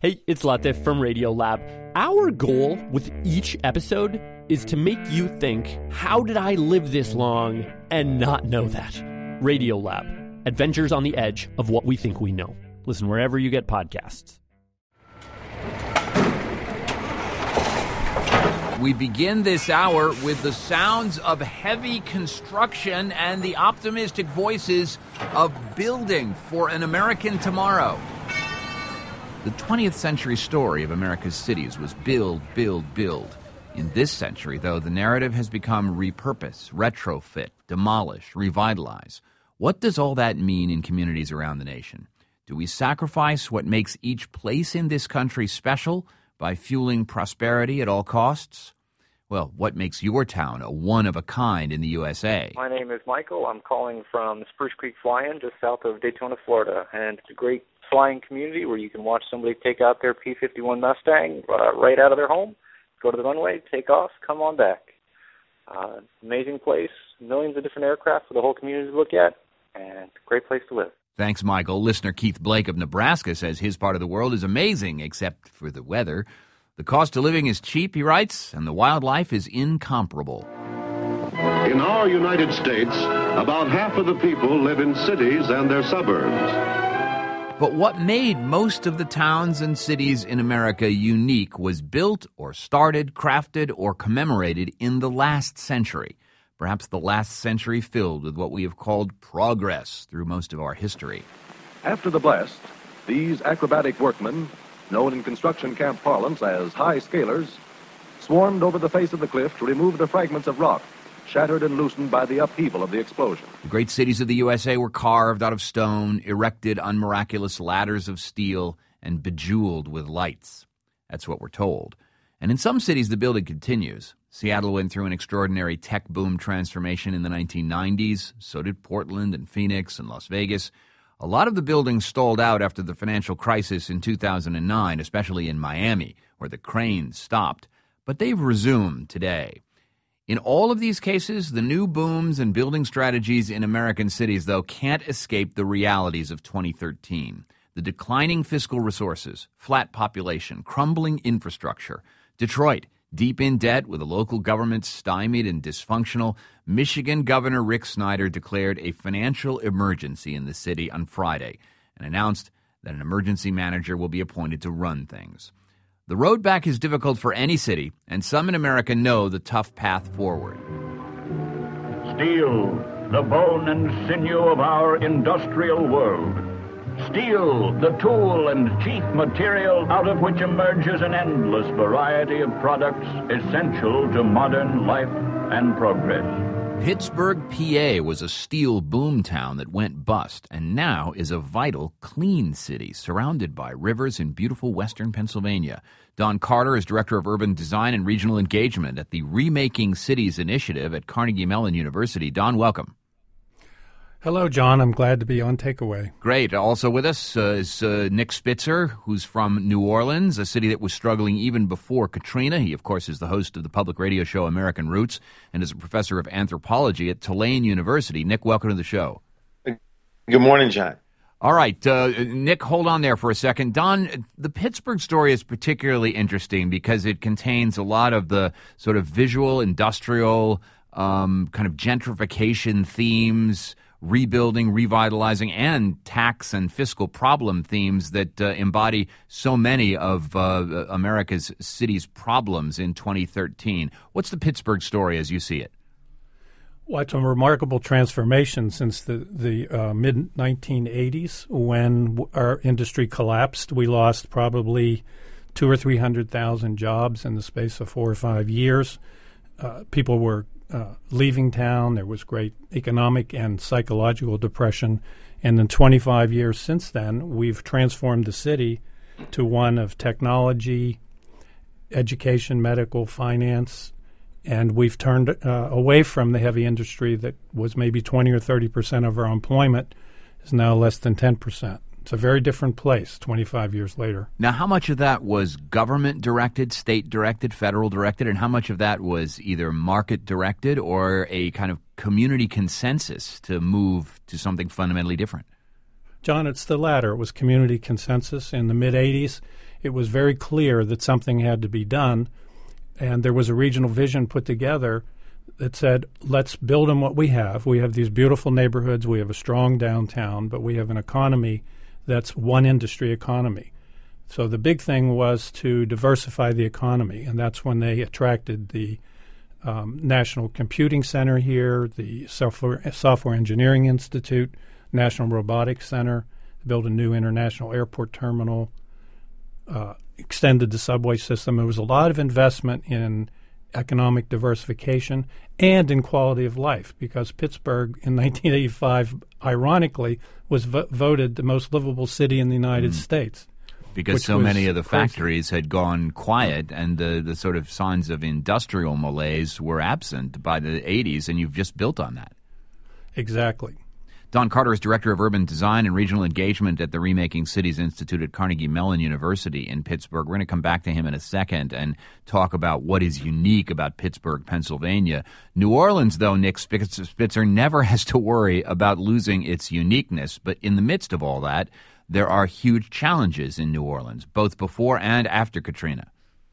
Hey, it's Latif from Radiolab. Our goal with each episode is to make you think, how did I live this long and not know that? Radiolab, adventures on the edge of what we think we know. Listen wherever you get podcasts. We begin this hour with the sounds of heavy construction and the optimistic voices of building for an American tomorrow. The 20th century story of America's cities was build, build, build. In this century, though, the narrative has become repurpose, retrofit, demolish, revitalize. What does all that mean in communities around the nation? Do we sacrifice what makes each place in this country special by fueling prosperity at all costs? Well, what makes your town a one-of-a-kind in the USA? My name is Michael. I'm calling from Spruce Creek Fly-In just south of Daytona, Florida. And it's a great flying community where you can watch somebody take out their P-51 Mustang right out of their home, go to the runway, take off, come on back. Amazing place, millions of different aircraft for the whole community to look at, and great place to live. Thanks, Michael. Listener Keith Blake of Nebraska says his part of the world is amazing, except for the weather. The cost of living is cheap, he writes, and the wildlife is incomparable. In our United States, about half of the people live in cities and their suburbs. But what made most of the towns and cities in America unique was built or started, crafted, or commemorated in the last century. Perhaps the last century filled with what we have called progress through most of our history. After the blast, these acrobatic workmen, known in construction camp parlance as high scalers, swarmed over the face of the cliff to remove the fragments of rock shattered and loosened by the upheaval of the explosion. The great cities of the USA were carved out of stone, erected on miraculous ladders of steel, and bejeweled with lights. That's what we're told. And in some cities, the building continues. Seattle went through an extraordinary tech boom transformation in the 1990s. So did Portland and Phoenix and Las Vegas. A lot of the buildings stalled out after the financial crisis in 2009, especially in Miami, where the cranes stopped. But they've resumed today. In all of these cases, the new booms and building strategies in American cities, though, can't escape the realities of 2013. The declining fiscal resources, flat population, crumbling infrastructure. Detroit, deep in debt with a local government stymied and dysfunctional, Michigan Governor Rick Snyder declared a financial emergency in the city on Friday and announced that an emergency manager will be appointed to run things. The road back is difficult for any city, and some in America know the tough path forward. Steel, the bone and sinew of our industrial world. Steel, the tool and chief material out of which emerges an endless variety of products essential to modern life and progress. Pittsburgh, PA was a steel boom town that went bust and now is a vital, clean city surrounded by rivers in beautiful western Pennsylvania. Don Carter is Director of Urban Design and Regional Engagement at the Remaking Cities Initiative at Carnegie Mellon University. Don, welcome. Hello, John. I'm glad to be on Takeaway. Great. Also with us is Nick Spitzer, who's from New Orleans, a city that was struggling even before Katrina. He, of course, is the host of the public radio show American Roots and is a professor of anthropology at Tulane University. Nick, welcome to the show. Good morning, John. All right, Nick, hold on there for a second. Don, the Pittsburgh story is particularly interesting because it contains a lot of the sort of visual, industrial, kind of gentrification themes, rebuilding, revitalizing, and tax and fiscal problem themes that embody so many of America's cities' problems in 2013. What's the Pittsburgh story as you see it? Well, it's a remarkable transformation since the mid-1980s when our industry collapsed. We lost probably 200,000 or 300,000 jobs in the space of 4 or 5 years. People were leaving town. There was great economic and psychological depression. And in 25 years since then, we've transformed the city to one of technology, education, medical, finance, and we've turned away from the heavy industry that was maybe 20 or 30% of our employment is now less than 10%. It's a very different place 25 years later. Now, how much of that was government-directed, state-directed, federal-directed, and how much of that was either market-directed or a kind of community consensus to move to something fundamentally different? John, it's the latter. It was community consensus in the mid-'80s. it was very clear that something had to be done, and there was a regional vision put together that said, let's build on what we have. We have these beautiful neighborhoods. We have a strong downtown, but we have an economy that's one industry economy. So the big thing was to diversify the economy, and that's when they attracted the National Computing Center here, the Software Engineering Institute, National Robotics Center, built a new international airport terminal, extended the subway system. There was a lot of investment in economic diversification and in quality of life, because Pittsburgh in 1985, ironically, was voted the most livable city in the United States. Because so many of the factories had gone quiet, and the sort of signs of industrial malaise were absent by the 80s, and you've just built on that. Exactly. Don Carter is Director of Urban Design and Regional Engagement at the Remaking Cities Institute at Carnegie Mellon University in Pittsburgh. We're going to come back to him in a second and talk about what is unique about Pittsburgh, Pennsylvania. New Orleans, though, Nick Spitzer, never has to worry about losing its uniqueness. But in the midst of all that, there are huge challenges in New Orleans, both before and after Katrina.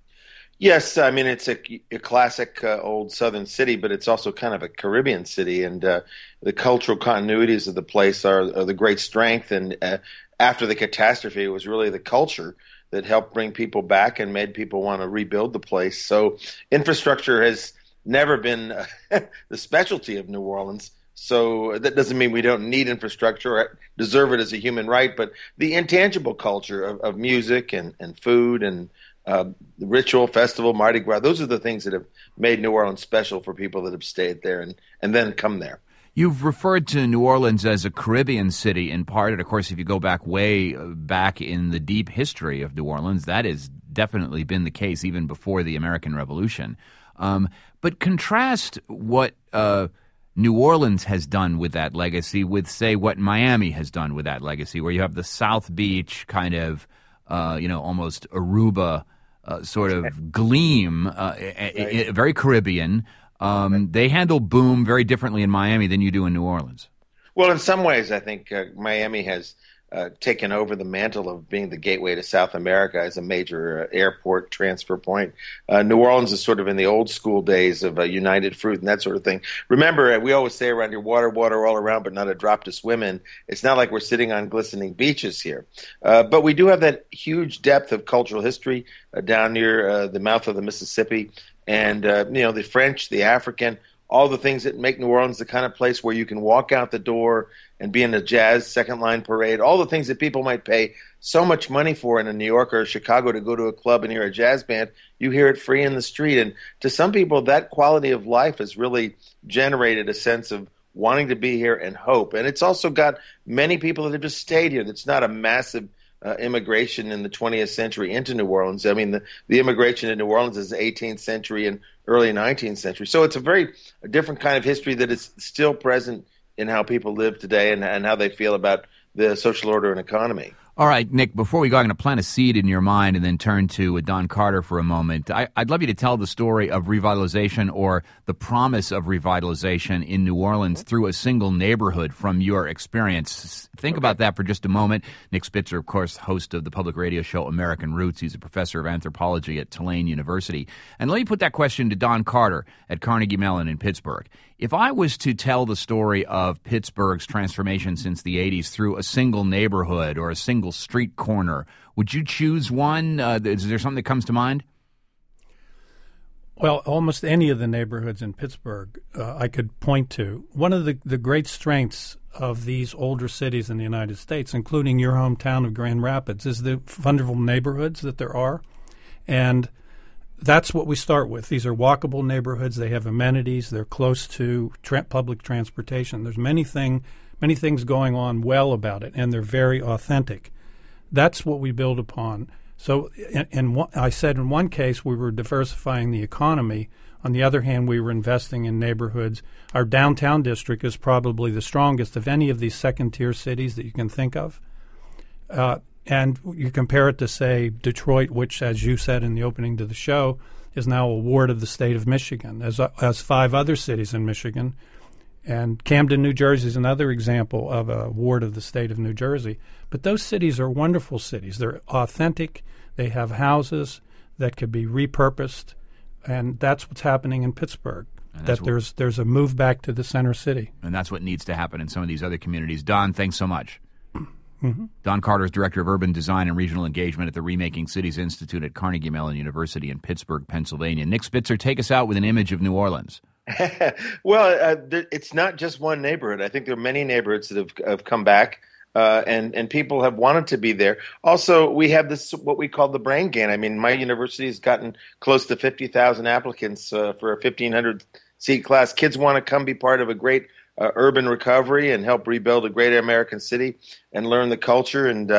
Yes, I mean, it's a classic old southern city, but it's also kind of a Caribbean city, and the cultural continuities of the place are the great strength. And after the catastrophe, it was really the culture that helped bring people back and made people want to rebuild the place. So infrastructure has never been the specialty of New Orleans. So that doesn't mean we don't need infrastructure or deserve it as a human right, but the intangible culture of music and food and the ritual, festival, Mardi Gras, those are the things that have made New Orleans special for people that have stayed there and then come there. You've referred to New Orleans as a Caribbean city in part, and of course, if you go back way back in the deep history of New Orleans, that has definitely been the case even before the American Revolution. But contrast what New Orleans has done with that legacy with, say, what Miami has done with that legacy, where you have the South Beach kind of, almost Aruba sort of gleam, very Caribbean. They handle boom very differently in Miami than you do in New Orleans. Well, in some ways, I think Miami has taken over the mantle of being the gateway to South America as a major airport transfer point. New Orleans is sort of in the old school days of United Fruit and that sort of thing. Remember, we always say around here, water all around, but not a drop to swim in. It's not like we're sitting on glistening beaches here. But we do have that huge depth of cultural history down near the mouth of the Mississippi. And, the French, the African, all the things that make New Orleans the kind of place where you can walk out the door and be in a jazz second line parade, all the things that people might pay so much money for in a New York or Chicago to go to a club and hear a jazz band, you hear it free in the street. And to some people, that quality of life has really generated a sense of wanting to be here and hope. And it's also got many people that have just stayed here. It's not a massive immigration in the 20th century into New Orleans. I mean, the immigration in New Orleans is the 18th century and early 19th century. So it's a different kind of history that is still present in how people live today and how they feel about the social order and economy. All right, Nick, before we go, I'm going to plant a seed in your mind and then turn to Don Carter for a moment. I'd love you to tell the story of revitalization or the promise of revitalization in New Orleans through a single neighborhood from your experience. Think about that for just a moment. Nick Spitzer, of course, host of the public radio show American Roots. He's a professor of anthropology at Tulane University. And let me put that question to Don Carter at Carnegie Mellon in Pittsburgh. If I was to tell the story of Pittsburgh's transformation since the 80s through a single neighborhood or a single street corner, would you choose one? Is there something that comes to mind? Well, almost any of the neighborhoods in Pittsburgh I could point to. One of the great strengths of these older cities in the United States, including your hometown of Grand Rapids, is the wonderful neighborhoods that there are. And that's what we start with. These are walkable neighborhoods. They have amenities. They're close to public transportation. There's many things going on well about it, and they're very authentic. That's what we build upon. So I said in one case we were diversifying the economy. On the other hand, we were investing in neighborhoods. Our downtown district is probably the strongest of any of these second-tier cities that you can think of. And you compare it to, say, Detroit, which, as you said in the opening to the show, is now a ward of the state of Michigan, as 5 other cities in Michigan. And Camden, New Jersey is another example of a ward of the state of New Jersey. But those cities are wonderful cities. They're authentic. They have houses that could be repurposed, and that's what's happening in Pittsburgh. That there's a move back to the center city. And that's what needs to happen in some of these other communities. Don, thanks so much. Mm-hmm. Don Carter is Director of Urban Design and Regional Engagement at the Remaking Cities Institute at Carnegie Mellon University in Pittsburgh, Pennsylvania. Nick Spitzer, take us out with an image of New Orleans. Well, it's not just one neighborhood. I think there are many neighborhoods that have come back, and people have wanted to be there. Also, we have this, what we call the brain gain. I mean, my university has gotten close to 50,000 applicants for a 1,500-seat class. Kids want to come be part of a great urban recovery and help rebuild a great American city and learn the culture. And,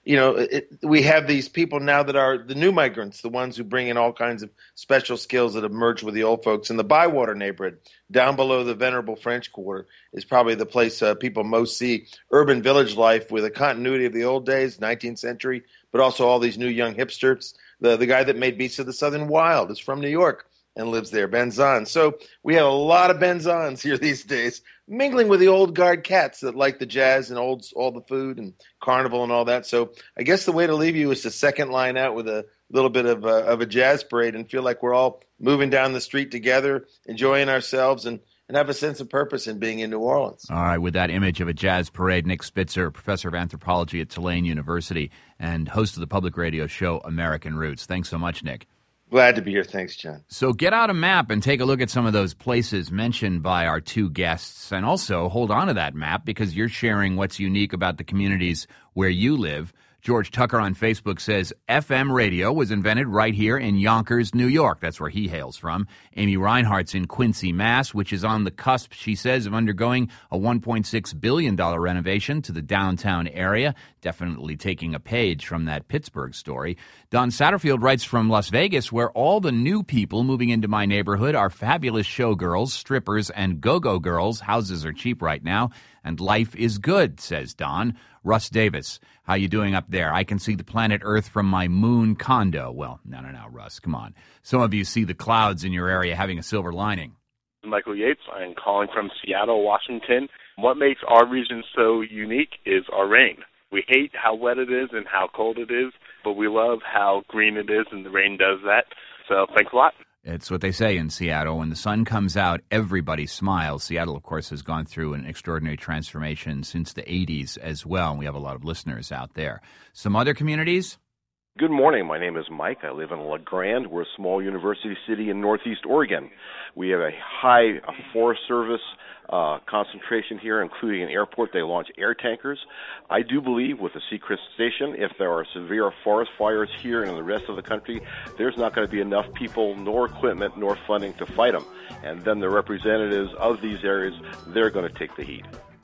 we have these people now that are the new migrants, the ones who bring in all kinds of special skills that have merged with the old folks. In the Bywater neighborhood, down below the venerable French Quarter, is probably the place people most see urban village life with a continuity of the old days, 19th century, but also all these new young hipsters. The guy that made Beasts of the Southern Wild is from New York and lives there, Ben Zahn. So we have a lot of Ben Zahns here these days, mingling with the old guard cats that like the jazz and all the food and carnival and all that. So I guess the way to leave you is to second line out with a little bit of a jazz parade and feel like we're all moving down the street together, enjoying ourselves, and have a sense of purpose in being in New Orleans. All right, with that image of a jazz parade, Nick Spitzer, professor of anthropology at Tulane University and host of the public radio show American Roots. Thanks so much, Nick. Glad to be here. Thanks, John. So get out a map and take a look at some of those places mentioned by our two guests. And also hold on to that map because you're sharing what's unique about the communities where you live. George Tucker on Facebook says, FM radio was invented right here in Yonkers, New York. That's where he hails from. Amy Reinhardt's in Quincy, Mass., which is on the cusp, she says, of undergoing a $1.6 billion renovation to the downtown area. Definitely taking a page from that Pittsburgh story. Don Satterfield writes from Las Vegas, where all the new people moving into my neighborhood are fabulous showgirls, strippers, and go-go girls. Houses are cheap right now, and life is good, says Don. Russ Davis, how you doing up there? I can see the planet Earth from my moon condo. Well, no, Russ, come on. Some of you see the clouds in your area having a silver lining. Michael Yates. I'm calling from Seattle, Washington. What makes our region so unique is our rain. We hate how wet it is and how cold it is, but we love how green it is, and the rain does that. So thanks a lot. It's what they say in Seattle. When the sun comes out, everybody smiles. Seattle, of course, has gone through an extraordinary transformation since the 80s as well, and we have a lot of listeners out there. Some other communities? Good morning. My name is Mike. I live in La Grande. We're a small university city in northeast Oregon. We have a high Forest Service concentration here, including an airport. They launch air tankers. I do believe with the Seacrest Station, if there are severe forest fires here and in the rest of the country, there's not going to be enough people, nor equipment, nor funding to fight them. And then the representatives of these areas, they're going to take the heat.